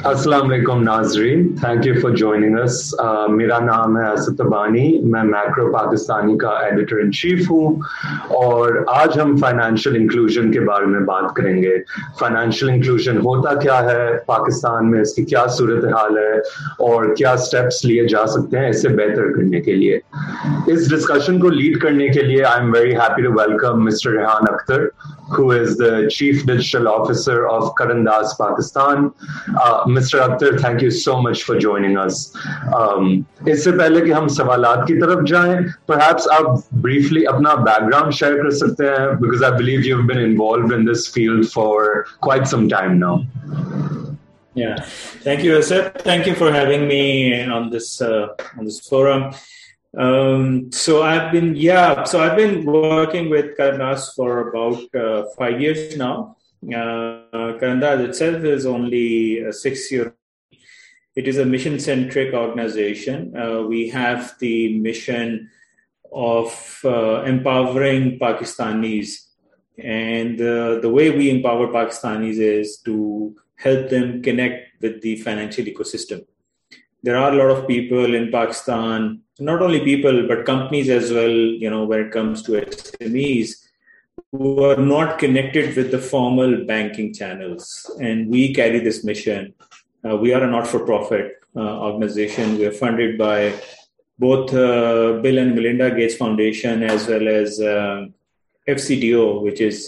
अस्सलाम वालेकुम नाजरीन, thank you for joining us. मेरा नाम है असद तबानी, मैं मैक्रो पाकिस्तानी का एडिटर इन चीफ हूँ और आज हम फाइनेंशियल इंक्लूजन के बारे में बात करेंगे। फाइनेंशियल इंक्लूजन होता क्या है पाकिस्तान में, इसकी क्या सूरत हाल है और क्या स्टेप्स लिए जा सकते हैं इसे बेहतर करने के लिए। इस डिस्कशन को लीड करने के लिए I am very happy to welcome mister Rehan Akhtar, who is the Chief Digital Officer of Karan Das Pakistan. Mr. Akhtar, thank you so much for joining us. इससे पहले कि हम सवालात की तरफ जाएं, perhaps आप briefly अपना background share कर सकते हैं, because I believe you've been involved in this field for quite some time now. Yeah, thank you, Asad. Thank you for having me on this forum. So I've been working with Karan Das for about 5 years now. Karan Das itself is only a 6-year. It is a mission-centric organization. We have the mission of empowering Pakistanis, and the way we empower Pakistanis is to help them connect with the financial ecosystem. There are a lot of people in Pakistan, not only people, but companies as well, when it comes to SMEs, who are not connected with the formal banking channels. And we carry this mission. We are a not-for-profit organization. We are funded by both Bill and Melinda Gates Foundation as well as FCDO, which is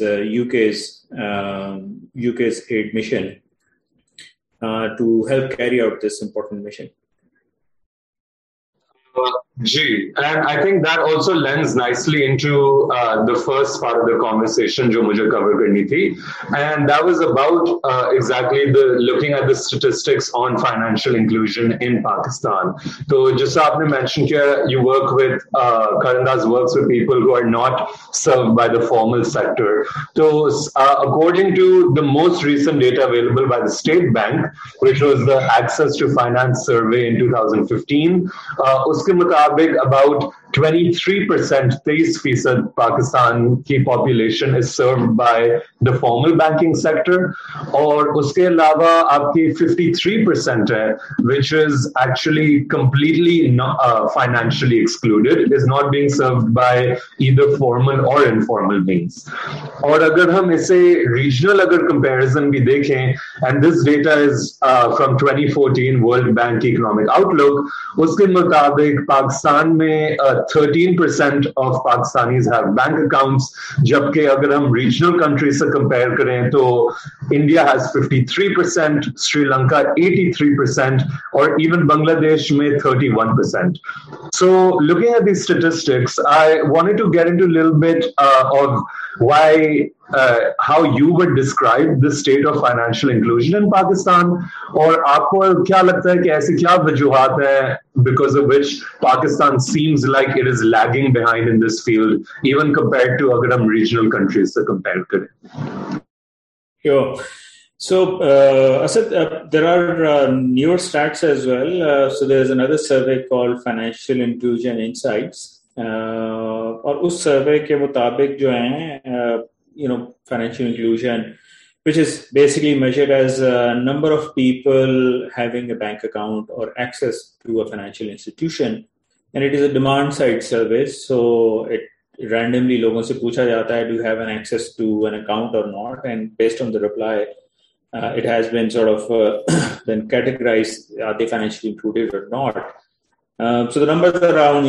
UK's aid mission, to help carry out this important mission. And I think that also lends nicely into the first part of the conversation जो मुझे cover करनी थी, and that was about exactly looking at the statistics on financial inclusion in Pakistan. तो जैसा आपने mention किया, you work with Karan Das works with people who are not served by the formal sector. So according to the most recent data available by the State Bank, which was the Access to Finance survey in 2015, उसके मुताबिक about 23%, 23% Pakistan की population is served by the formal banking sector, और उसके अलावा आपकी 53% है, which is actually completely financially excluded, is not being served by either formal or informal means. और अगर हम इसे regional अगर comparison भी देखें, and this data is from 2014 World Bank Economic Outlook, उसके मुताबिक पाकिस्तान में 13% of Pakistanis have bank accounts, जबकि अगर हम regional countries से compare करें तो India has 53%, Sri Lanka 83%, और even Bangladesh में 31%. So looking at these statistics, I wanted to get into a little bit of why how you would describe the state of financial inclusion in Pakistan, और आपको क्या लगता है कि ऐसी क्या वजूहात हैं because of which Pakistan seems like it is lagging behind in this field, even compared to अगर हम regional countries से compare करें. Sure. So, Asad, there are newer stats as well. So there's another survey called Financial Inclusion Insights. और उस सर्वे के मुताबिक जो है financial inclusion, which is basically measured as a number of people having a bank account or access to a financial institution, and it is a demand side survey, so it randomly लोगों से पूछा जाता है, do you have an access to an account or not, and based on the reply it has been sort of then categorized, are they financially included or not. So the numbers are around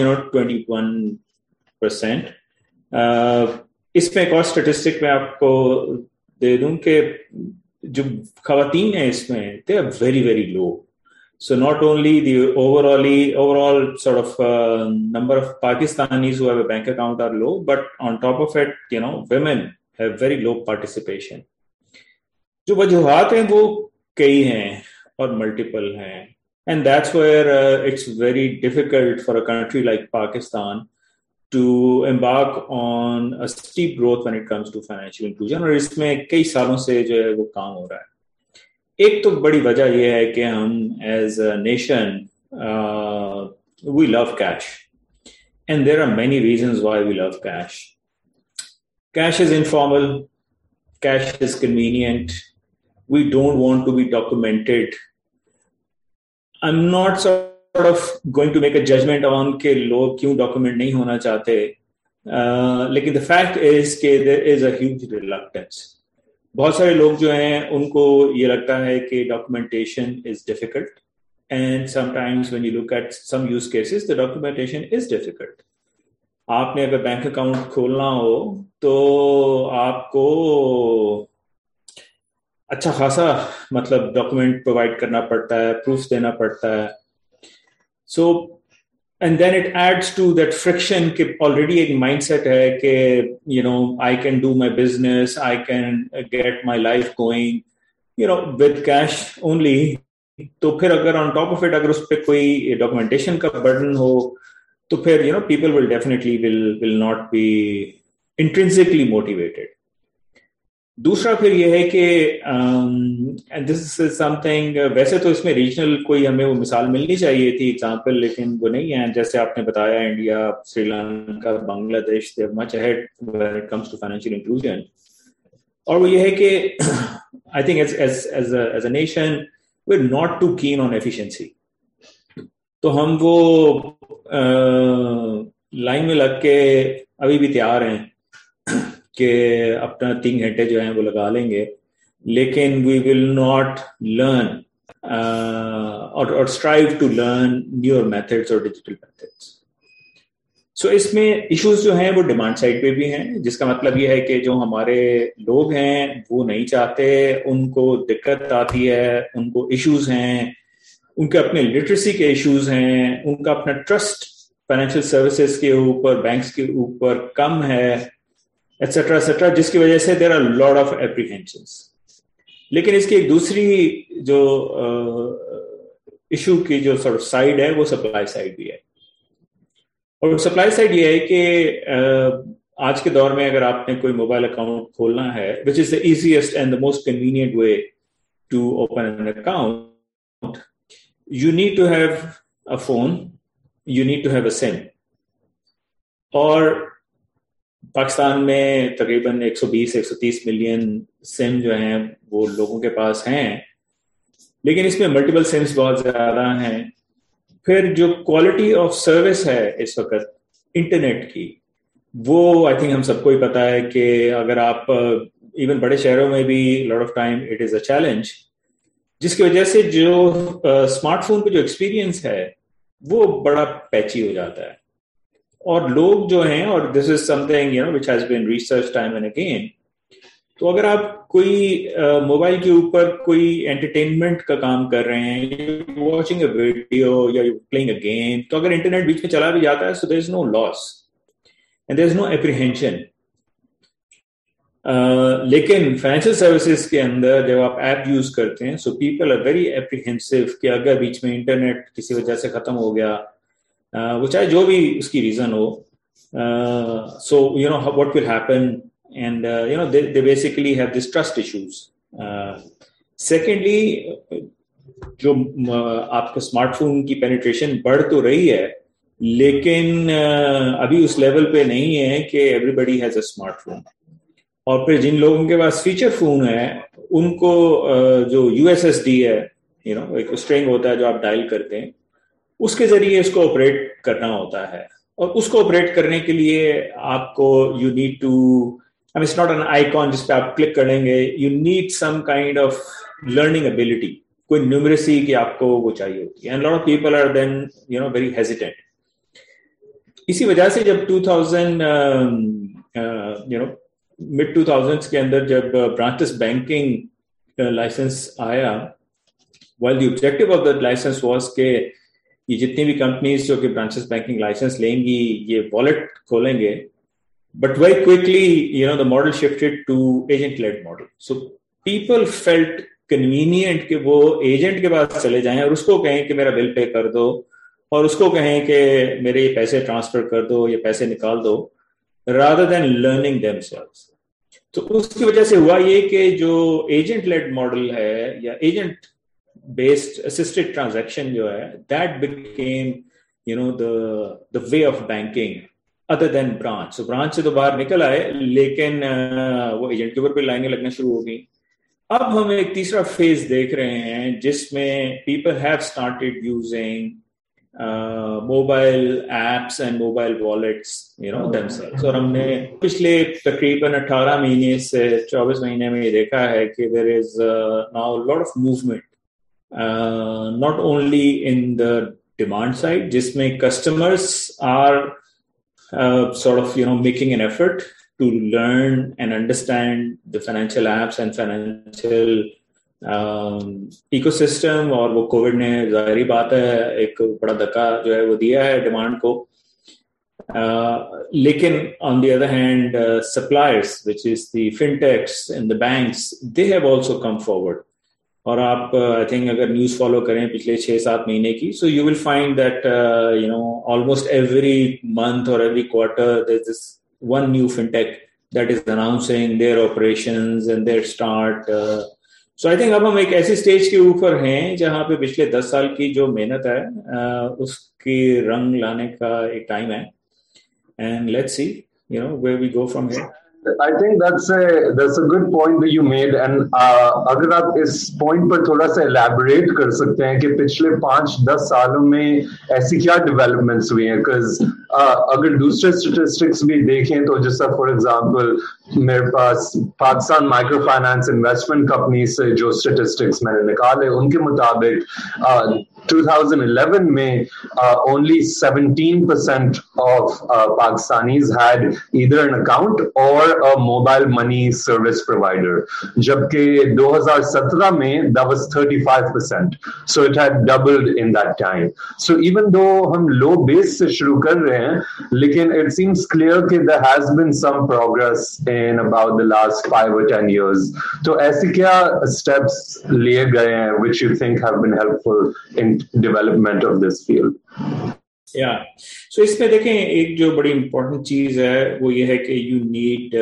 21%. इसमें एक और statistic मैं आपको दे दूं कि जो खवातीन है इसमें, they are very very low. So not only the overall sort of number of Pakistanis who have a bank account are low, but on top of it, women have very low participation. जो वजूहात हैं वो कई हैं और multiple हैं, and that's where it's very difficult for a country like Pakistan to embark on a steep growth when it comes to financial inclusion. और इसमें कई सालों से जो है वो काम हो रहा है। एक तो बड़ी वजह ये है कि हम as a nation we love cash, and there are many reasons why we love cash. Cash is informal, cash is convenient. We don't want to be documented I'm not sort of going to make a judgment on कि लोग क्यों document नहीं होना चाहते, लेकिन the fact is कि there is a huge reluctance. बहुत सारे लोग जो हैं उनको ये लगता है कि documentation is difficult, and sometimes when you look at some use cases the documentation is difficult. आपने अगर बैंक अकाउंट खोलना हो तो आपको अच्छा खासा मतलब डॉक्यूमेंट प्रोवाइड करना पड़ता है, प्रूफ देना पड़ता है. So and then it adds to that friction कि ऑलरेडी एक माइंडसेट है कि you know I can do my business, I can get my life going you know with cash only. तो फिर अगर ऑन टॉप ऑफ इट अगर उस पर कोई डॉक्यूमेंटेशन का बर्डन हो तो फिर you know people will definitely will not be intrinsically motivated. दूसरा फिर यह है कि एंड दिस इज समथिंग, वैसे तो इसमें रीजनल कोई हमें वो मिसाल मिलनी चाहिए थी एग्जांपल, लेकिन वो नहीं है. जैसे आपने बताया India, Sri Lanka, Bangladesh, they are much ahead when it comes to financial inclusion. और वो ये है कि I think as a nation we are not too keen on efficiency. तो हम वो लाइन में लग के अभी भी तैयार हैं कि अपना 3 घंटे जो हैं वो लगा लेंगे, लेकिन वी विल नॉट लर्न और strive to learn newer methods और डिजिटल मेथड्स. सो इसमें इश्यूज जो हैं वो डिमांड साइड पे भी हैं, जिसका मतलब ये है कि जो हमारे लोग हैं वो नहीं चाहते, उनको दिक्कत आती है, उनको इश्यूज हैं, उनके अपने लिटरेसी के इश्यूज हैं, उनका अपना ट्रस्ट फाइनेंशियल सर्विसेज के ऊपर, बैंक्स के ऊपर कम है, एटसेट्रा एटसेट्रा, जिसकी वजह से there are lot of apprehensions. लेकिन इसकी एक दूसरी जो इशू की जो सॉर्ट ऑफ साइड है वो सप्लाई साइड भी है. और सप्लाई साइड ये है कि आज के दौर में अगर आपने कोई मोबाइल अकाउंट खोलना है, which is the easiest and the most convenient way to open an account, you need to have a phone, you need to have a SIM. और पाकिस्तान में तकरीबन 120-130 मिलियन सिम जो हैं वो लोगों के पास हैं, लेकिन इसमें मल्टीपल सिम्स बहुत ज़्यादा हैं. फिर जो क्वालिटी ऑफ सर्विस है इस वक्त इंटरनेट की, वो आई थिंक हम सबको ही पता है कि अगर आप इवन बड़े शहरों में भी lot of time it is a challenge, जिसकी वजह से जो स्मार्टफोन पे जो एक्सपीरियंस है वो बड़ा पैची हो जाता है. और लोग जो हैं, और this is something you know which has been research time and again, तो अगर आप कोई मोबाइल के ऊपर कोई एंटरटेनमेंट का काम कर रहे हैं, वॉचिंग अ वीडियो या प्लेइंग अ गेम, तो अगर इंटरनेट बीच में चला भी जाता है, so there is no loss and there is no apprehension. लेकिन फाइनेंशियल सर्विसेज के अंदर जब आप ऐप यूज करते हैं, so people are very apprehensive कि अगर बीच में इंटरनेट किसी वजह से खत्म हो गया, वो चाहे जो भी उसकी रीजन हो, so you know what will happen, and you know they basically have this trust issues. Secondly, जो आपका स्मार्टफोन की पेनिट्रेशन बढ़ तो रही है, लेकिन अभी उस लेवल पे नहीं है कि एवरीबडी हैज अ स्मार्टफोन. और फिर जिन लोगों के पास फीचर फोन है, उनको जो USSD है, यू नो एक स्ट्रिंग होता है जो आप डायल करते हैं, उसके जरिए इसको ऑपरेट करना होता है. और उसको ऑपरेट करने के लिए आपको you need to, I mean it's not an icon जिस पे आप क्लिक करेंगे, you need some kind of learning ability, कोई न्यूमरेसी की आपको वो चाहिए होती है. And lot of people are then you know very hesitant. इसी वजह से जब 2000 यू नो मिड 2000s के अंदर जब ब्रांचलेस बैंकिंग लाइसेंस आया, while the objective of that license was के ये जितनी भी कंपनीज जो कि ब्रांचलेस बैंकिंग लाइसेंस लेंगी ये वॉलेट खोलेंगे, but very quickly you know the model shifted to agent led model. So people felt convenient कि वो एजेंट के पास चले जाएं और उसको कहें कि मेरा बिल पे कर दो, और उसको कहें कि मेरे ये पैसे ट्रांसफर कर दो, ये पैसे निकाल दो, rather than learning themselves. तो उसकी वजह से हुआ ये कि जो एजेंट लेड मॉडल है या एजेंट बेस्ड असिस्टेड ट्रांजैक्शन जो है, that became you know the way of banking other than branch. Branch से तो बाहर निकल आए, लेकिन वो एजेंट के ऊपर भी लाइनें लगना शुरू हो गई. अब हम एक तीसरा फेज देख रहे हैं जिसमें people have started using mobile apps and mobile wallets themselves। और हमने पिछले तकरीबन 18 महीने से 24 महीने में ये देखा है कि there is now lot of movement not only in the demand side, जिसमें customers are sort of making an effort to learn and understand the financial apps and financial ecosystem। और वो कोविड ने जाहिर बात है एक बड़ा धक्का जो है वो दिया है डिमांड को। लेकिन on the other hand, suppliers, which is the fintechs and the banks, they have also come forward। और आप आई थिंक अगर न्यूज़ फॉलो करें पिछले 6-7 महीने की, so you will find that almost every month or every quarter there's this one new fintech that is announcing their operations and their start। So I think अब हम एक ऐसी stage के ऊपर हैं जहां पे पिछले 10 साल की जो मेहनत है उसकी रंग लाने का एक टाइम है। And let's see where we go from here। I think that's a good point that you made, and अगर आप इस point पर थोड़ा सा elaborate कर सकते हैं कि पिछले 5-10 सालों में ऐसी क्या developments हुई हैं, because अगर दूसरे statistics भी देखें तो जैसा for example मेरे पास Pakistan micro finance investment company से जो statistics मैंने निकाले उनके मुताबिक 2011 में only 17% of Pakistanis had either an account or a mobile money service provider, जबकि 2017 में that was 35%, so it had doubled in that time। So even though हम low base से शुरू कर रहे हैं, लेकिन it seems clear कि there has been some progress in about the last 5 or 10 years। तो ऐसे क्या steps लिए गए हैं which you think have been helpful in development of this field? Yeah, so इसमें देखें एक जो बड़ी important चीज है वो ये है कि you need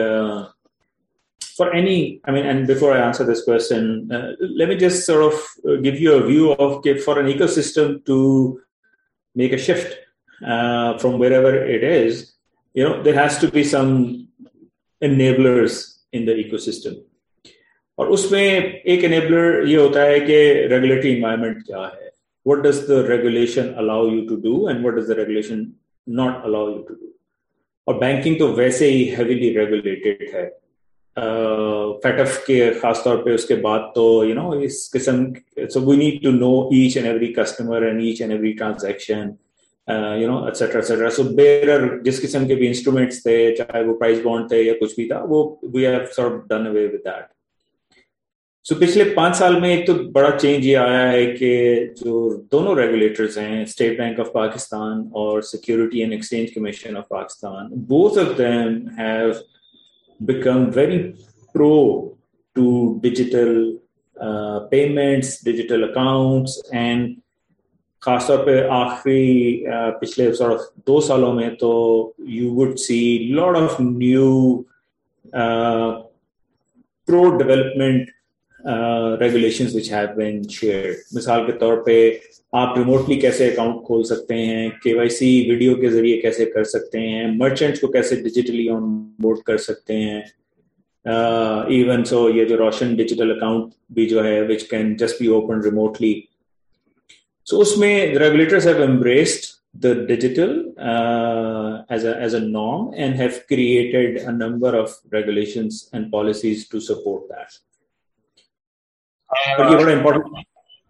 for any, I mean, and before I answer this question, let me just sort of give you a view of for an ecosystem to make a shift from wherever it is, there has to be some enablers in the ecosystem। और उसमें एक enabler ये होता है कि regulatory environment क्या है, what does the regulation allow you to do and what does the regulation not allow you to do। और banking तो वैसे ही heavily regulated है, FATF के खास तौर पे उसके बाद तो इस किस्म, so we need to know each and every customer and each and every transaction, etc. So bearer जिस किस्म के भी इंस्ट्रूमेंट्स थे, चाहे वो प्राइस बॉन्ड थे या कुछ भी था, वो we have sort of done away with that। So पिछले 5 साल में एक तो बड़ा चेंज ये आया है कि जो दोनों रेगुलेटर्स हैं, स्टेट बैंक ऑफ पाकिस्तान और Security and Exchange Commission of Pakistan, both of them have become very pro to digital payments, digital accounts, and खासतौर पे आखिरी पिछले sort of 2 सालों में तो you would see lot of new pro development regulations which have been shared। मिसाल के तौर पे आप रिमोटली कैसे अकाउंट खोल सकते हैं, केवाईसी वीडियो के जरिए कैसे कर सकते हैं, मर्चेंट्स को कैसे डिजिटली ऑन बोर्ड कर सकते हैं, इवन सो ये जो रोशन डिजिटल अकाउंट भी जो है which can just be open remotely. So उसमें regulators have embraced the digital as a norm and have created a number of regulations and policies to support that। और ये बड़ा important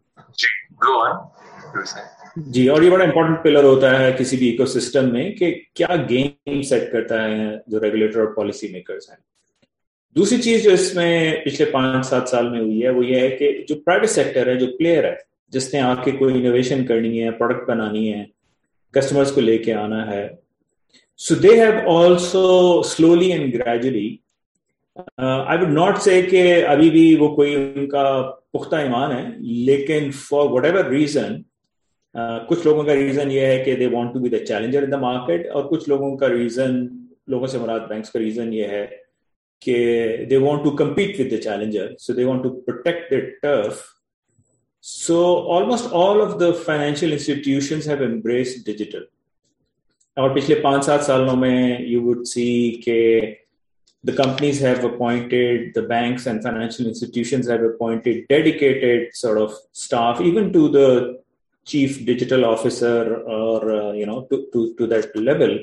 जी, और ये बड़ा इम्पोर्टेंट पिलर होता है किसी भी इकोसिस्टम में कि क्या गेम सेट करता है जो रेगुलेटर और पॉलिसी मेकर्स हैं। दूसरी चीज जो इसमें पिछले 5-7 साल में हुई है वो ये है कि जो प्राइवेट सेक्टर है, जो प्लेयर है, जिसने आके कोई इनोवेशन करनी है, प्रोडक्ट बनानी है, कस्टमर्स को लेके आना है, so they have also slowly and gradually, I would not say कि अभी भी वो कोई उनका पुख्ता ईमान है, लेकिन फॉर व्हाटएवर रीजन, कुछ लोगों का रीजन ये है कि they want to be the challenger in the market, और कुछ लोगों का रीजन, लोगों से मुराद बैंक्स का रीजन ये है कि they want to compete with the challenger, so they want to protect their turf। So almost all of the financial institutions have embraced digital। और पिछले 5-7 सालों में you would see कि the companies have appointed, the banks and financial institutions have appointed dedicated sort of staff, even to the chief digital officer or, to that level,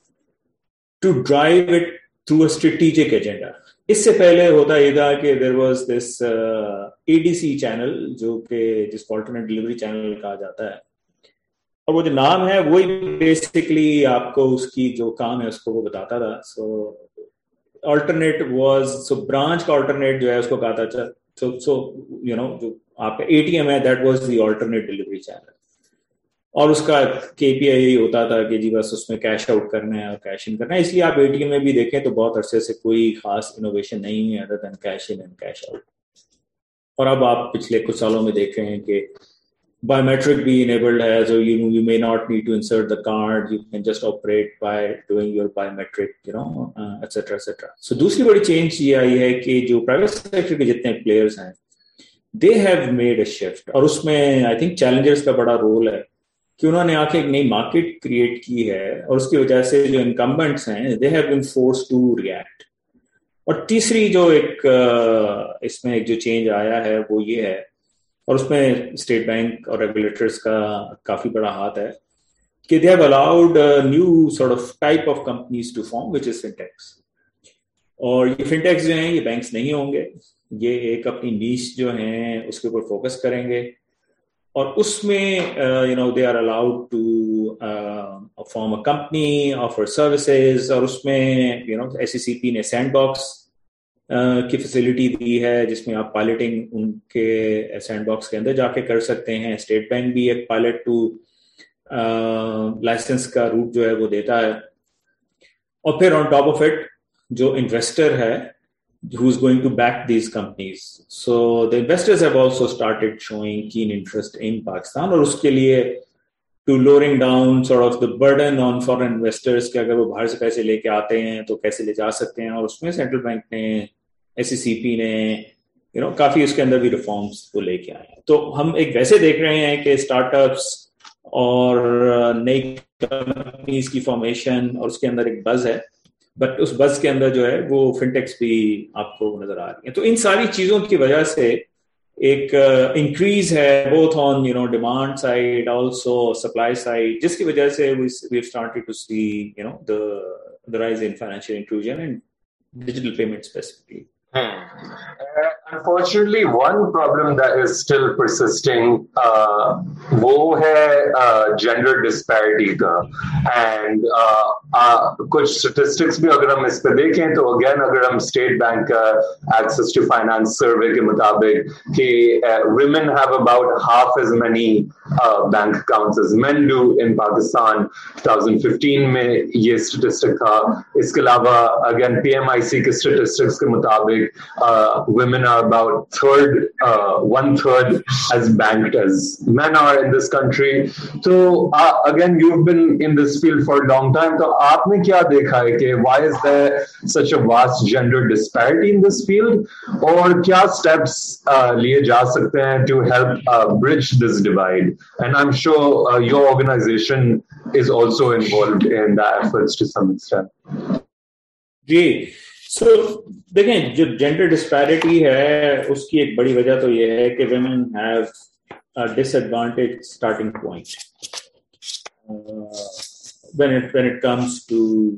to drive it through a strategic agenda. इससे पहले होता ये था कि there was this ADC channel जो कि जिसको alternate delivery channel कहा जाता है, और वो जो नाम है वही बेसिकली आपको उसकी जो काम है उसको वो बताता था. सो alternate was, so branch का alternate जो है उसको कहा था, so जो आपका ATM है that was the alternate delivery channel, और उसका KPI यही होता था कि जी बस उसमें कैश आउट करना है और कैश इन करना है. इसलिए आप ATM में भी देखें तो बहुत अरसे से कोई खास इनोवेशन नहीं है other than cash in and cash out. और अब आप पिछले कुछ सालों में देख रहे हैं कि biometric be enabled है, so you may not need to insert the card, you can just operate by doing your biometric, etc. So दूसरी बड़ी चेंज ये आई है कि जो प्राइवेट सेक्टर के जितने प्लेयर्स हैं they have made a shift, और उसमें आई थिंक चैलेंजर्स का बड़ा रोल है कि उन्होंने आके एक नई मार्केट क्रिएट की है, और उसकी वजह से जो इनकम्बेंट्स हैं they have been forced to react. और तीसरी जो एक इसमें एक जो चेंज आया है वो ये है, और उसमें स्टेट बैंक और रेगुलेटर्स का काफी बड़ा हाथ है, कि they have allowed new sort of type of companies to form which is fintechs. और ये फिनटेक्स जो हैं ये बैंक्स नहीं होंगे, ये एक अपनी नीश जो हैं उसके ऊपर फोकस करेंगे, और उसमें they are allowed to form a company, offer services, और उसमें SECP ने सैंडबॉक्स की फैसिलिटी दी है जिसमें आप पायलटिंग उनके सैंडबॉक्स के अंदर जाके कर सकते हैं. स्टेट बैंक भी एक पायलट टू लाइसेंस का रूट जो है वो देता है. और फिर ऑन टॉप ऑफ इट जो इन्वेस्टर है who is going to back these companies, so the investors have also started showing keen interest in Pakistan, और उसके लिए to lowering down sort of the burden on foreign investors कि अगर वो बाहर से पैसे लेके आते हैं तो कैसे ले जा सकते हैं, और उसमें सेंट्रल बैंक ने, SECP ने काफी उसके अंदर भी रिफॉर्म्स को लेके आए हैं. तो हम एक वैसे देख रहे हैं कि स्टार्टअप्स और नई कंपनीज की फॉर्मेशन, और उसके अंदर एक बज है, बट उस बज के अंदर जो है वो फिनटेक्स भी आपको नजर आ रही है. तो इन सारी चीजों की वजह से एक इंक्रीज है both on demand side also supply side, जिसकी वजह से we have started to see the rise in financial inclusion and digital payment specifically. Unfortunately, one problem that is still persisting वो है gender disparity का, and कुछ statistics भी अगर हम इस पे देखें तो again अगर हम State Bank का Access to Finance survey के मुताबिक कि women have about half as many bank accounts as men do in Pakistan. 2015 में ये statistic था. इसके अलावा again PMIC के statistics के मुताबिक women are about one third as banked as men are in this country. So again, you've been in this field for a long time. तो आपने क्या देखा है कि why is there such a vast gender disparity in this field? और क्या steps लिए जा सकते हैं to help bridge this divide? And I'm sure your organization is also involved in the efforts to some extent. Ji. So, देखें जो gender disparity है उसकी एक बड़ी वजह तो ये है कि women have a disadvantage starting point when it comes to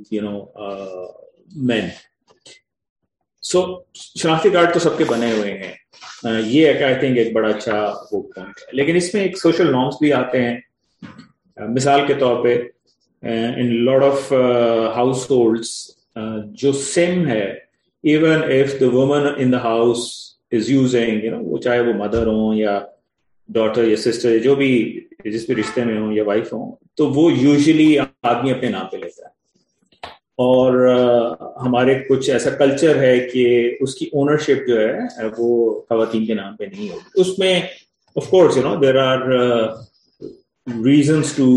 men. So शनाख्ती कार्ड तो सबके बने हुए हैं, ये एक आई थिंक एक बड़ा अच्छा वो पॉइंट है, लेकिन इसमें एक सोशल नॉर्म्स भी आते हैं. मिसाल के तौर पे इन लॉट ऑफ हाउसहोल्ड्स जो सिम है, even if the woman in the house is using वो चाहे वो मदर हो या डॉटर या सिस्टर जो भी जिस भी रिश्ते में हो या वाइफ हो, तो वो यूजुअली आदमी अपने नाम पे लेता है. और हमारे कुछ ऐसा कल्चर है कि उसकी ओनरशिप जो है वो खवातीन के नाम पे नहीं होती. उसमें of course there are reasons to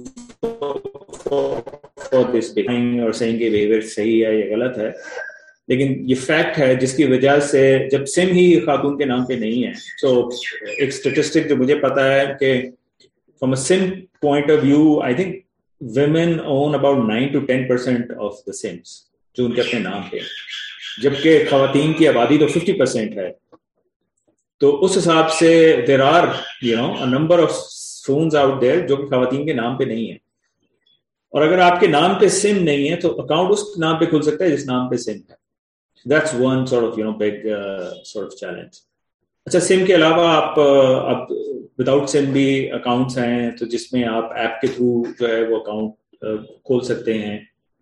for this behind और सेइंग कि बिहेवियर सही है या गलत है, लेकिन ये फैक्ट है जिसकी वजह से जब सिम ही खातून के नाम पे नहीं है. तो एक स्टेटिस्टिक जो मुझे पता है कि from a SIM point of view I think women own about 9 to 10% of the SIMs जो उनके अपने नाम पे. जबकि खवातीन की आबादी तो 50% है। तो उस हिसाब से there are a number of phones out there जो कि खवातीन के नाम पे नहीं है, और अगर आपके नाम पे सिम नहीं है तो अकाउंट उस नाम पे खुल सकता है जिस नाम पे सिम है। That's one sort of big sort of challenge. अच्छा, सिम के अलावा आप विदाउट सिम भी अकाउंट्स हैं तो जिसमें आप ऐप के थ्रू जो है वो अकाउंट खोल सकते हैं,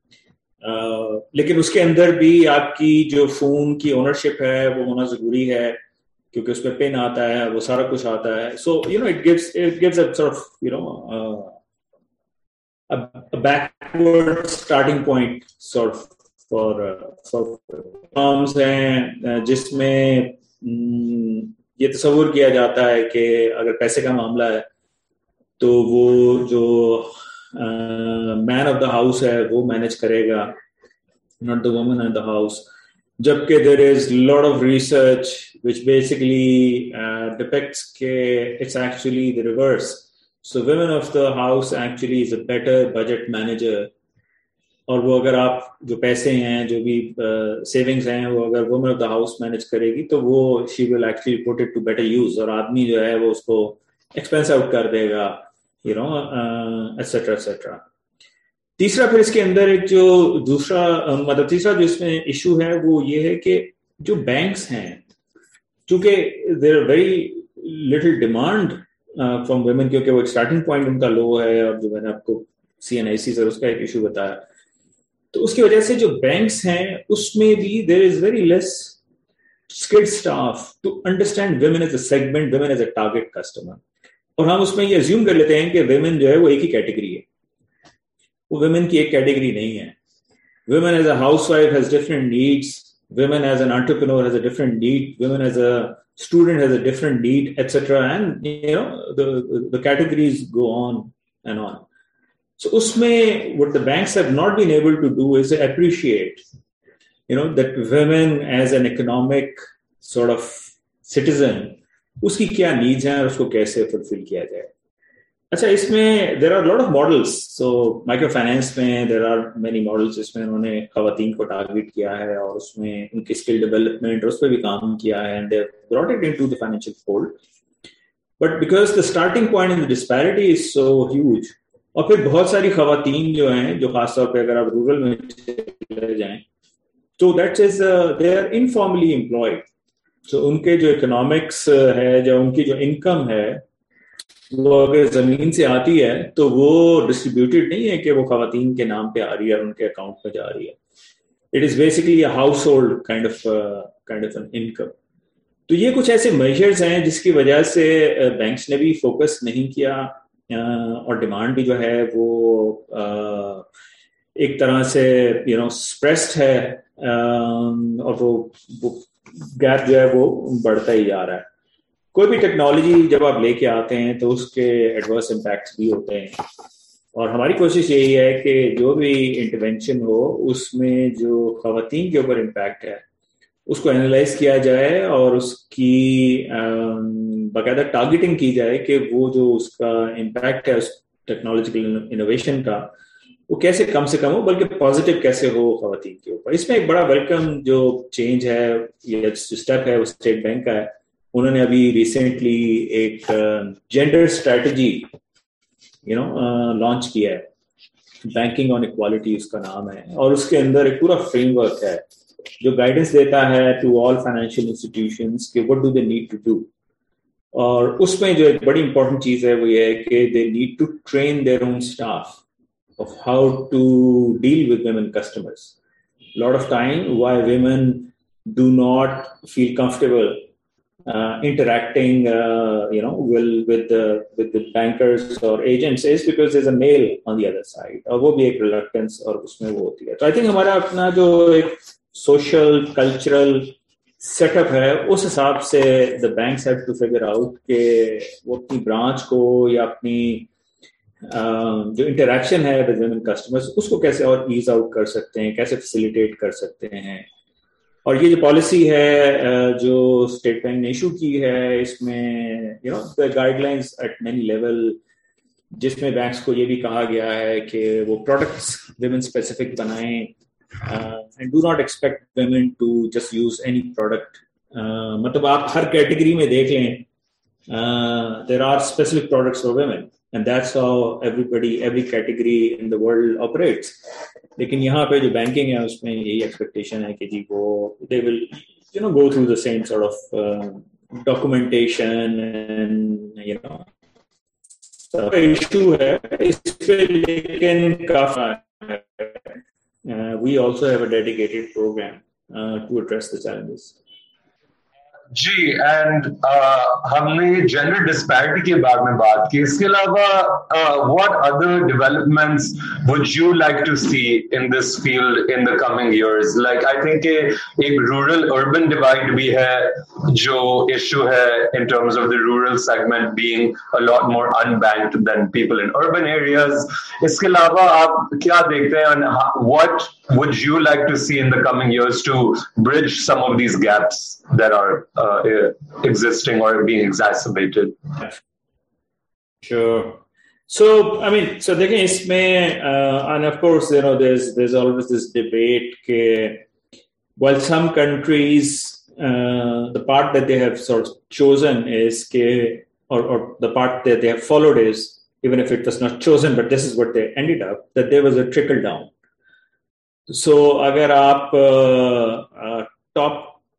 लेकिन उसके अंदर भी आपकी जो फोन की ओनरशिप है वो होना जरूरी है, क्योंकि उसमें पिन आता है, वो सारा कुछ आता है। So it gives a sort of a backward starting point sort of for firms हैं जिसमें ये तस्वुर किया जाता है कि अगर पैसे का मामला है तो वो जो मैन ऑफ द हाउस है वो मैनेज करेगा, not the woman in the house. जबकि there is a lot of research which basically depicts कि it's actually the reverse. So women of the house actually is a better budget manager. और वो अगर आप जो पैसे हैं जो भी सेविंग्स हैं वो अगर woman of the house manage करेगी तो वो she will actually put it to better use, और आदमी जो है वो उसको एक्सपेंस आउट कर देगा, एटसेट्रा एटसेट्रा। तीसरा फिर इसके अंदर एक जो दूसरा मतलब तीसरा जो इसमें इशू है वो ये है कि जो बैंक्स हैं, चूंकि there very little demand from women, क्योंकि वो स्टार्टिंग पॉइंट उनका लो है, और जो मैंने आपको CNIC सर उसका एक इशू बताया, तो उसकी वजह से जो बैंक्स हैं उसमें भी there is very less skilled staff to understand women as a segment, women as a target customer. और हम उसमें ये अज्यूम कर लेते हैं कि वुमेन जो है वो एक ही कैटेगरी है, वो वुमेन की एक कैटेगरी नहीं है। Women as a housewife has different needs, women as an entrepreneur has a different need, women as a student has a different need, etc. And the categories go on and on. So usme what the banks have not been able to do is appreciate that women as an economic sort of citizen, uski kya needs hain aur usko kaise fulfill kiya jaye. अच्छा, इसमें there are a lot of models. So micro finance में there are many models जिसमें उन्होंने खवातीन को target किया है और उसमें उनकी स्किल डेवलपमेंट और उस पर भी काम किया है, and they've brought it into the financial fold. But because the starting point in the disparity is so huge, और फिर बहुत सारी खवातीन जो हैं जो खासतौर पे अगर आप रूरल में चले जाएं तो that is they are informally employed. So उनके जो इकोनॉमिक्स है, जो उनकी जो इनकम है वो अगर जमीन से आती है तो वो डिस्ट्रीब्यूटेड नहीं है कि वो खवातीन के नाम पे आ रही है और उनके अकाउंट में जा रही है। It is basically a household kind of an income. तो ये कुछ ऐसे मेजर्स हैं जिसकी वजह से बैंक्स ने भी फोकस नहीं किया, और डिमांड भी जो है वो एक तरह से स्प्रेस्ड है, और वो गैप जो है वो बढ़ता ही जा रहा है। कोई भी टेक्नोलॉजी जब आप लेके आते हैं तो उसके एडवर्स इम्पैक्ट्स भी होते हैं, और हमारी कोशिश यही है कि जो भी इंटरवेंशन हो उसमें जो खवातीन के ऊपर इम्पैक्ट है उसको एनालाइज किया जाए और उसकी बाकायदा टारगेटिंग की जाए कि वो जो उसका इम्पैक्ट है उस टेक्नोलॉजिकल इनोवेशन का वो कैसे कम से कम हो, बल्कि पॉजिटिव कैसे हो खवातीन के ऊपर। इसमें एक बड़ा वेलकम जो चेंज है, ये स्टेप है वो स्टेट बैंक का है। उन्होंने अभी रिसेंटली एक जेंडर स्ट्रेटजी लॉन्च किया है, बैंकिंग ऑन इक्वालिटी उसका नाम है, और उसके अंदर एक पूरा फ्रेमवर्क है जो गाइडेंस देता है टू ऑल फाइनेंशियल इंस्टीट्यूशंस कि what do they need to do. और उसमें जो एक बड़ी इंपॉर्टेंट चीज है वो ये है कि they need to train their own staff of how to deal with women customers. Lot of time why women do not feel comfortable interacting with the bankers or agents is because there's a male on the other side, और वो भी एक reluctance और उसमें वो होती है। तो I think हमारा अपना जो एक social cultural setup है उस हिसाब से the banks have to figure out कि वो अपनी branch को या अपनी जो interaction है with women customers उसको कैसे और ease out कर सकते हैं, कैसे facilitate कर सकते हैं। और ये जो पॉलिसी है जो स्टेट बैंक ने इशू की है, इसमें the guidelines at many level, जिसमें बैंक्स को ये भी कहा गया है कि वो प्रोडक्ट्स विमेन स्पेसिफिक बनाएं and do not expect women to just use any product. मतलब आप हर कैटेगरी में देख लें, there are specific products for women, and that's how every category in the world operates. लेकिन यहाँ पे जो बैंकिंग है उसमें यही एक्सपेक्टेशन है कि जी वो they will go through the same sort of documentation and issue है इस पे, लेकिन काफी we also have a dedicated program to address the challenges. जी, एंड हमने जेंडर डिस्पैरिटी के बारे में बात की. इसके अलावा what other developments would you like to see in this field in the coming years? Like I think एक रूरल अर्बन डिवाइड भी है जो इशू है in terms of the rural segment being a lot more unbanked than people in urban areas. इसके अलावा आप क्या देखते हैं, what would you like to see in the coming years to bridge some of these gaps that are existing or being exacerbated? Sure. So देखें इसमें, and of course, there's always this debate that while some countries, the part that they have sort of chosen is or the part that they have followed is, even if it was not chosen, but this is what they ended up, that there was a trickle down. So अगर आप top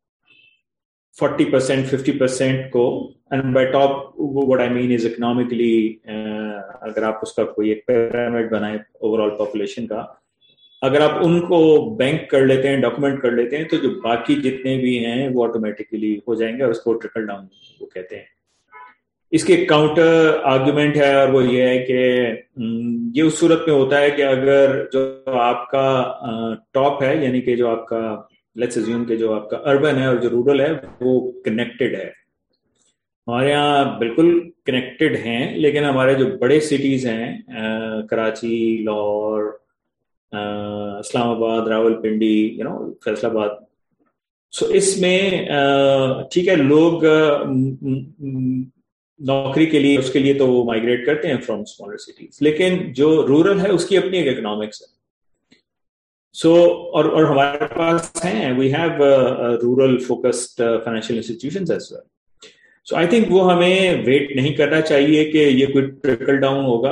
40%, 50% को, and by top what I mean is economically, अगर आप उसका कोई एक pyramid बनाए overall population का, अगर आप उनको बैंक कर लेते हैं, डॉक्यूमेंट कर लेते हैं, तो जो बाकी जितने भी हैं वो ऑटोमेटिकली हो जाएंगे और उसको ट्रिकल डाउन वो कहते हैं. इसके काउंटर आर्ग्यूमेंट है और वो ये है कि ये उस सूरत में होता है कि अगर जो आपका टॉप है, यानी कि जो आपका लेट्स अज्यूम कि जो आपका अर्बन है और जो रूरल है वो कनेक्टेड है. हमारे यहाँ बिल्कुल कनेक्टेड हैं, लेकिन हमारे जो बड़े सिटीज हैं, कराची, लाहौर, इस्लामाबाद, रावलपिंडी, फैसलाबाद, सो इसमें ठीक है, लोग नौकरी के लिए उसके लिए तो वो माइग्रेट करते हैं फ्रॉम स्मॉलर सिटीज, लेकिन जो रूरल है उसकी अपनी एक इकोनॉमिक्स है. सो और हमारे पास हैं, we have rural focused financial institutions as well. So I think वो हमें वेट नहीं करना चाहिए कि ये कोई ट्रिकल डाउन होगा.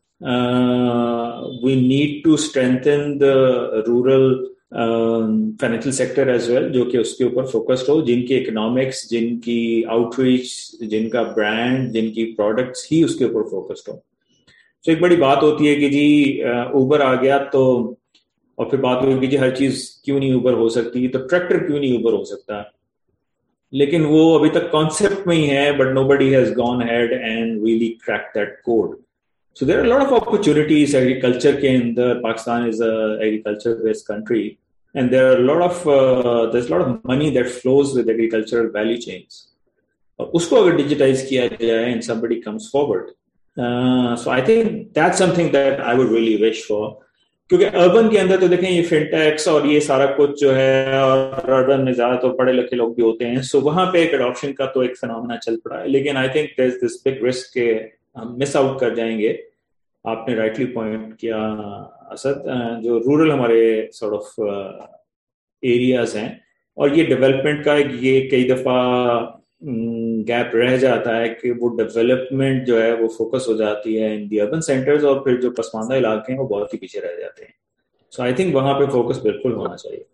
We need to strengthen the rural financial sector as well, जो कि उसके ऊपर फोकस्ड हो, जिनकी इकोनॉमिक्स, जिनकी आउटरीच, जिनका ब्रांड, जिनकी प्रोडक्ट्स ही उसके ऊपर फोकस्ड हो. तो एक बड़ी बात होती है कि जी उबर आ गया तो, और फिर बात होगी कि जी हर चीज क्यों नहीं उबर हो सकती, तो ट्रैक्टर क्यों नहीं उबर हो सकता, लेकिन वो अभी तक कॉन्सेप्ट में ही है, but nobody has gone head and really cracked that code. So there are a lot of opportunities agriculture के अंदर. Pakistan is a agriculture based country, and there are there's a lot of money that flows with agricultural value chains. और उसको अगर digitize किया जाए and somebody comes forward, so I think that's something that I would really wish for. क्योंकि urban के अंदर तो देखें ये fintechs और ये सारा कुछ जो है, और urban में ज्यादा तो पढ़े लिखे लोग भी होते हैं, so वहाँ पे एक adoption का तो एक phenomenon चल पड़ा है, लेकिन I think there's this big risk के हम मिस आउट कर जाएंगे. आपने राइटली पॉइंट किया असद, जो रूरल हमारे सॉर्ट ऑफ एरियाज हैं, और ये डेवलपमेंट का ये कई दफा गैप रह जाता है कि वो डेवलपमेंट जो है वो फोकस हो जाती है इन दी अर्बन सेंटर्स, और फिर जो पसमानदा इलाके हैं वो बहुत ही पीछे रह जाते हैं. सो आई थिंक वहां पे फोकस बिल्कुल होना चाहिए.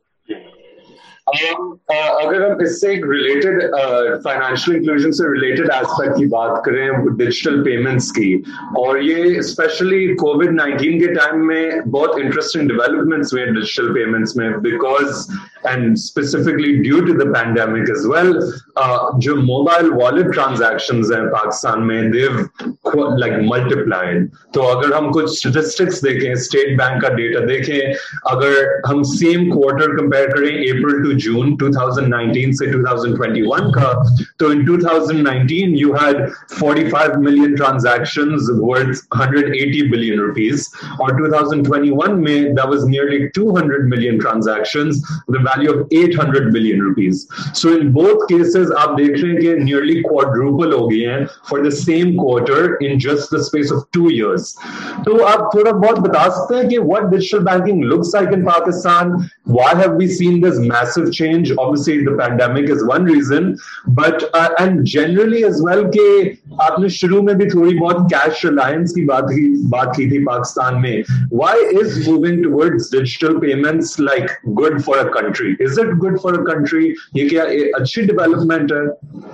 अगर हम इससे एक रिलेटेड फाइनेंशियल इंक्लूजन से रिलेटेड एस्पेक्ट की बात करें, डिजिटल पेमेंट्स की, और ये स्पेशली कोविड-19 के टाइम में बहुत इंटरेस्टिंग डेवलपमेंट्स हुए डिजिटल पेमेंट्स में, because and specifically due to the pandemic as well, जो मोबाइल वॉलेट ट्रांजैक्शंस हैं पाकिस्तान में, देव लाइक मल्टीप्लाइड. तो अगर हम कुछ स्टैटिस्टिक्स देखें, स्टेट बैंक का डेटा देखें, अगर हम सेम क्वार्टर कंपेयर करें अप्रैल टू जून 2019 से 2021 का, तो in 2019 you had 45 million transactions worth 180 billion rupees, और 2021 में that was nearly 200 million transactions with a value of 800 billion rupees. So in both cases आप देख रहे हैं कि nearly quadruple हो गए हैं for the same quarter in just the space of 2 years. तो आप थोड़ा बहुत बता सकते हैं कि what digital banking looks like in Pakistan? Why have we seen this massive change? Obviously, the pandemic is one reason, but and generally as well कि आपने शुरू में भी थोड़ी बहुत cash reliance की बात की थी पाकिस्तान में. Why is moving towards digital payments like good for a country? Is it good for a country? ये क्या अच्छी development है?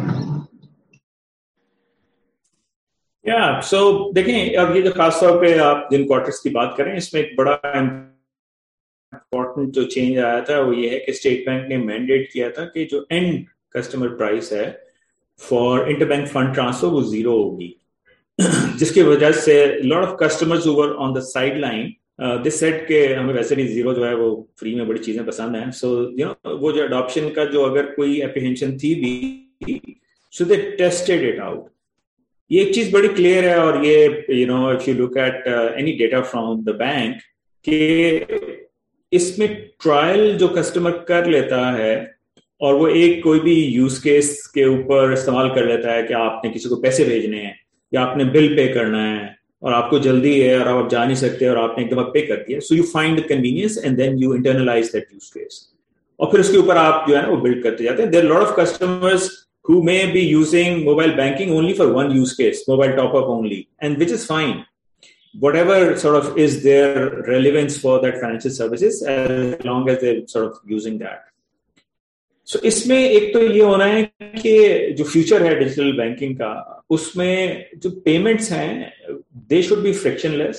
So देखें, अब ये जो खासतौर पे आप जिन क्वार्टर्स की बात करें, इसमें एक बड़ा इम्पोर्टेंट जो चेंज आया था वो ये है कि स्टेट बैंक ने मैंडेट किया था कि जो एंड कस्टमर प्राइस है फॉर इंटरबैंक फंड ट्रांसफर वो 0 होगी, जिसकी वजह से lot of customers over on the side line this set के हमें वैसे भी 0 जो है वो फ्री में बड़ी चीजें पसंद हैं. सो यू नो वो जो अडॉप्शन का जो अगर कोई एप्रीहेंशन थी भी, so they tested it out. ये एक चीज बड़ी क्लियर है, और ये you know if you look at any data from the bank कि इसमें ट्रायल जो कस्टमर कर लेता है और वो एक कोई भी यूज केस के ऊपर इस्तेमाल कर लेता है कि आपने किसी को पैसे भेजने हैं या आपने बिल पे करना है और आपको जल्दी है और आप जा नहीं सकते और आपने एकदम पे कर दिया, so you find the convenience and then you internalise that use case, और फिर उसके ऊपर आप जो है ना वो बिल्ड करते जाते हैं. There are lot of customers who may be using mobile banking only for one use case, mobile top-up only, and which is fine. Whatever sort of is their relevance for that financial services, as long as they're sort of using that. So इसमें एक तो ये होना है कि जो future है digital banking का, उसमें जो पेमेंट्स हैं they should be frictionless,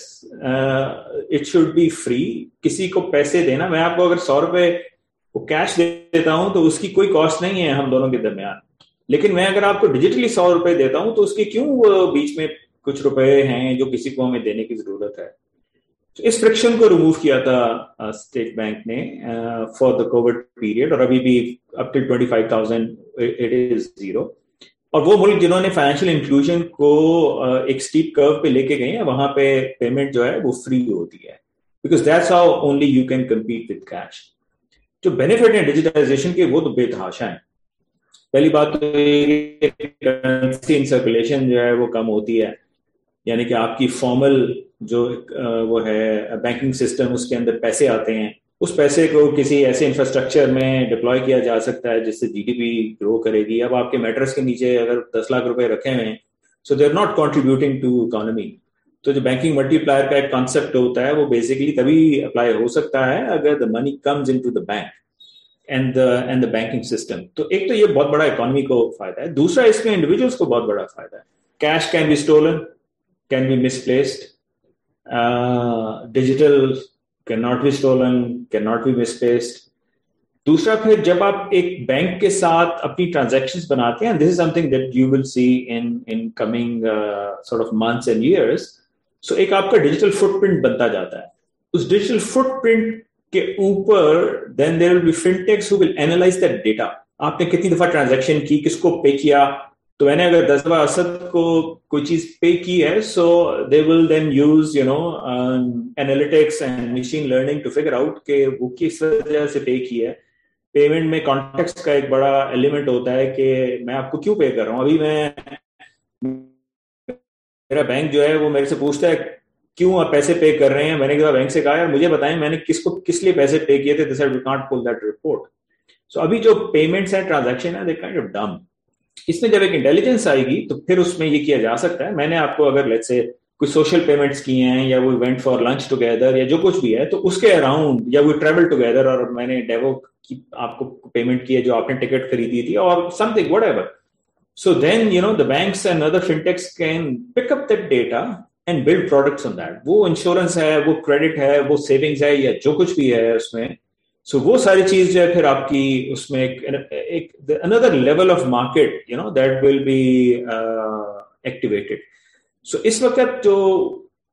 it should be free. किसी को पैसे देना, मैं आपको अगर 100 रुपए वो कैश देता हूं तो उसकी कोई कॉस्ट नहीं है हम दोनों के दरमियान, लेकिन मैं अगर आपको डिजिटली 100 रुपए देता हूं तो उसके क्यों बीच में कुछ रुपए हैं जो किसी को हमें देने की जरूरत है. तो इस फ्रिक्शन को रिमूव किया था स्टेट बैंक ने फॉर द कोविड पीरियड, और अभी भी अप टिल 25,000 इट इज 0. और वो मुल्क जिन्होंने फाइनेंशियल इंक्लूजन को एक स्टीप कर्व पे लेके गए हैं, वहां पे पेमेंट जो है वो फ्री होती है, because that's how only you can compete with cash. जो बेनिफिट है डिजिटाइजेशन के वो तो बेतहाशा है. पहली बात तो करेंसी इन सर्कुलेशन जो है वो कम होती है, यानी कि आपकी फॉर्मल जो वो है बैंकिंग सिस्टम, उसके अंदर पैसे आते हैं, उस पैसे को किसी ऐसे इंफ्रास्ट्रक्चर में डिप्लॉय किया जा सकता है जिससे जीडीपी ग्रो करेगी. अब आपके मैट्रेस के नीचे अगर 10 लाख रुपए रखे हुए हैं, so they are not contributing to economy. तो जो बैंकिंग मल्टीप्लायर का एक कॉन्सेप्ट होता है वो बेसिकली तभी अप्लाई हो सकता है अगर the money comes into the bank and the banking system. तो एक तो ये बहुत बड़ा इकोनॉमी को फायदा है. दूसरा, इसमें इंडिविजुअल्स को बहुत बड़ा फायदा है. Cash can be stolen, can be misplaced, digital can not be stolen, can not be misplaced. दूसरा, फिर जब आप एक बैंक के साथ अपनी ट्रांजैक्शंस बनाते हैं, this is something that you will see in coming sort of months and years. So एक आपका डिजिटल फुटप्रिंट बनता जाता है. उस डिजिटल फुटप्रिंट के ऊपर then there will be fintechs who will analyse that data. आपने कितनी दफा ट्रांजैक्शन की, किसको पे किया. तो मैंने अगर 10 दफा असद को कोई चीज पे की है, so they will then use you know analytics and machine learning to figure out कि वो किस वजह से पे की है. पेमेंट में कॉन्टेक्स्ट का एक बड़ा एलिमेंट होता है कि मैं आपको क्यों पे कर रहा हूं. अभी मेरा बैंक जो है वो मेरे से पूछता है क्यों आप पैसे पे कर रहे हैं. मैंने कहा बैंक से कहा यार मुझे बताएं मैंने किस लिए पैसे पे किए थे. This we can't pull that report. So अभी जो पेमेंट्स है, ट्रांजैक्शन है, दे काइंड ऑफ डम. इसमें जब एक इंटेलिजेंस आएगी तो फिर उसमें ये किया जा सकता है. मैंने आपको अगर लेट्स से कुछ सोशल पेमेंट्स किए हैं या वो वेंट फॉर लंच टुगेदर या जो कुछ भी है, तो उसके अराउंड, या वो ट्रेवल टुगेदर और मैंने डेवो की आपको पेमेंट की है जो आपने टिकट खरीदी थी और something whatever. So then you know the banks and other fintechs can pick up that data and build products on that. वो इंश्योरेंस है, वो क्रेडिट है, वो सेविंग्स है, या जो कुछ भी है उसमें. सो वो सारी चीज जो है फिर आपकी उसमें एक another level of market you know that will be activated. So इस वक्त जो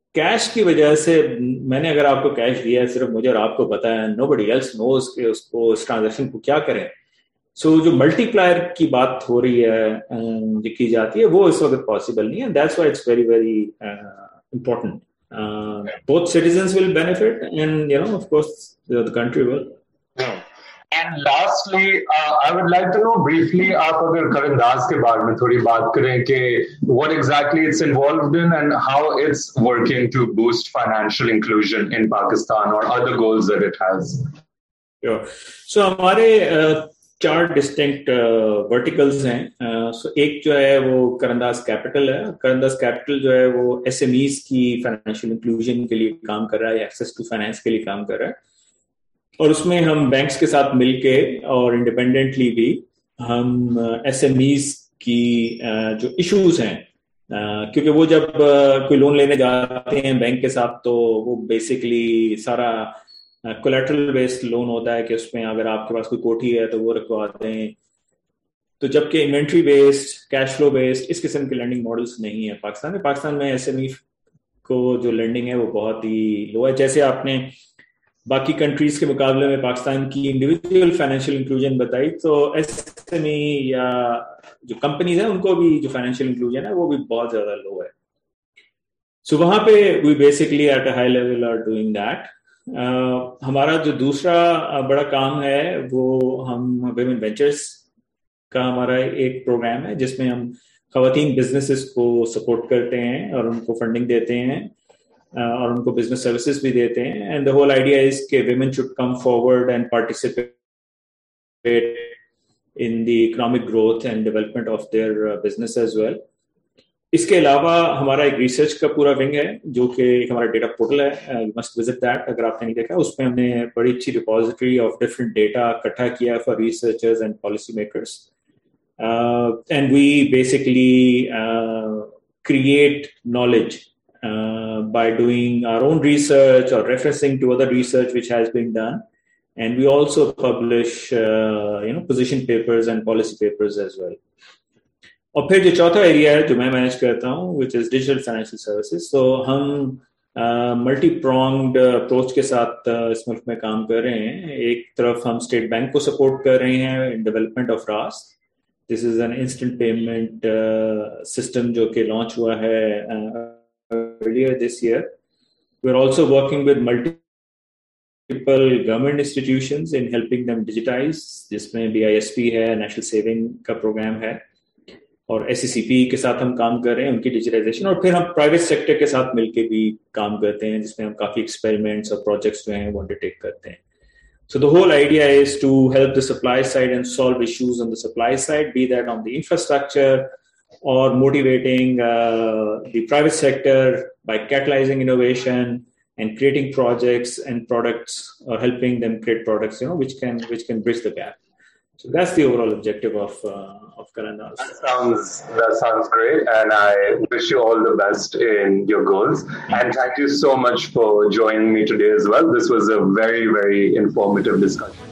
कैश की वजह से, मैंने अगर आपको कैश दिया है सिर्फ मुझे और आपको पता है, नोबडी एल्स नोज कि उसको उस ट्रांजैक्शन को क्या करें. सो जो मल्टीप्लायर की बात हो रही है, जो की जाती है, वो इस वक्त पॉसिबल नहीं है. That's why it's very very important. Both citizens will benefit, and of course, the country will. And lastly, I would like to know briefly, आप अगर करण दास के बारे में थोड़ी बात करें कि what exactly it's involved in and how it's working to boost financial inclusion in Pakistan or other goals that it has. Sure. So हमारे चार डिस्टिंक्ट वर्टिकल्स हैं. सो एक जो है वो करंदास कैपिटल है. करंदास कैपिटल जो है वो एसएमईज की फाइनेंशियल इंक्लूजन के लिए काम कर रहा है, एक्सेस टू फाइनेंस के लिए काम कर रहा है. और उसमें हम बैंक्स के साथ मिलके और इंडिपेंडेंटली भी हम एसएमईज की जो इश्यूज हैं, क्योंकि वो जब कोई लोन लेने जाते हैं बैंक के साथ, तो वो बेसिकली सारा कोलैटरल बेस्ड लोन होता है कि उसमें अगर आपके पास कोई कोठी है तो वो रखवा दें. तो जबकि inventory based, cash flow based, इस किस्म के लैंडिंग मॉडल्स नहीं है पाकिस्तान में. पाकिस्तान में एसएमई को जो लैंडिंग है वो बहुत ही लो है. जैसे आपने बाकी कंट्रीज के मुकाबले में पाकिस्तान की इंडिविजुअल फाइनेंशियल इंक्लूजन बताई, तो एसएमई या जो कंपनीज हैं उनको भी जो फाइनेंशियल इंक्लूजन है वो भी बहुत ज्यादा लो है. सो वहां पे we basically at a high level are doing that. हमारा जो दूसरा बड़ा काम है वो हम विमेन वेंचर्स का हमारा एक प्रोग्राम है जिसमें हम खवातीन बिजनेसेस को सपोर्ट करते हैं और उनको फंडिंग देते हैं और उनको बिजनेस सर्विसेज भी देते हैं. And the whole idea is कि women should come forward and participate in the economic growth and development of their business as well. इसके अलावा हमारा एक रिसर्च का पूरा विंग है जो कि हमारा डेटा पोर्टल है. यू मस्ट विजिट दैट अगर आपने नहीं देखा. उसमें हमने बड़ी अच्छी रिपोजिटरी ऑफ डिफरेंट डेटा इकट्ठा किया for researchers and policy makers. And we basically create knowledge by doing our own research or referencing to other research which has been done, and we also publish position papers and policy papers as well. और फिर जो चौथा area है जो मैं manage करता हूँ which is digital financial services. So हम मल्टी प्रोंग्ड अप्रोच के साथ इस मुल्क में काम कर रहे हैं. एक तरफ हम स्टेट बैंक को सपोर्ट कर रहे हैं in development of Raast. This is an instant payment system जो कि लॉन्च हुआ है earlier this year. We're also working with multiple government institutions in helping them digitize. जिसमें BISP है, नेशनल सेविंग का प्रोग्राम है, और SECP के साथ हम काम कर रहे हैं उनकी डिजिटाइजेशन. और फिर हम प्राइवेट सेक्टर के साथ मिलकर भी काम करते हैं जिसमें हम काफी एक्सपेरिमेंट्स और प्रोजेक्ट्स जो हैं वो अंडरटेक करते हैं. So the whole idea is to help the supply side and solve issues on the supply side, be that on the infrastructure or motivating the private sector by catalyzing innovation and creating projects and products, or helping them create products, which can bridge the gap. So that's the overall objective of Karan Das. That sounds great, and I wish you all the best in your goals. And thank you so much for joining me today as well. This was a very, very informative discussion.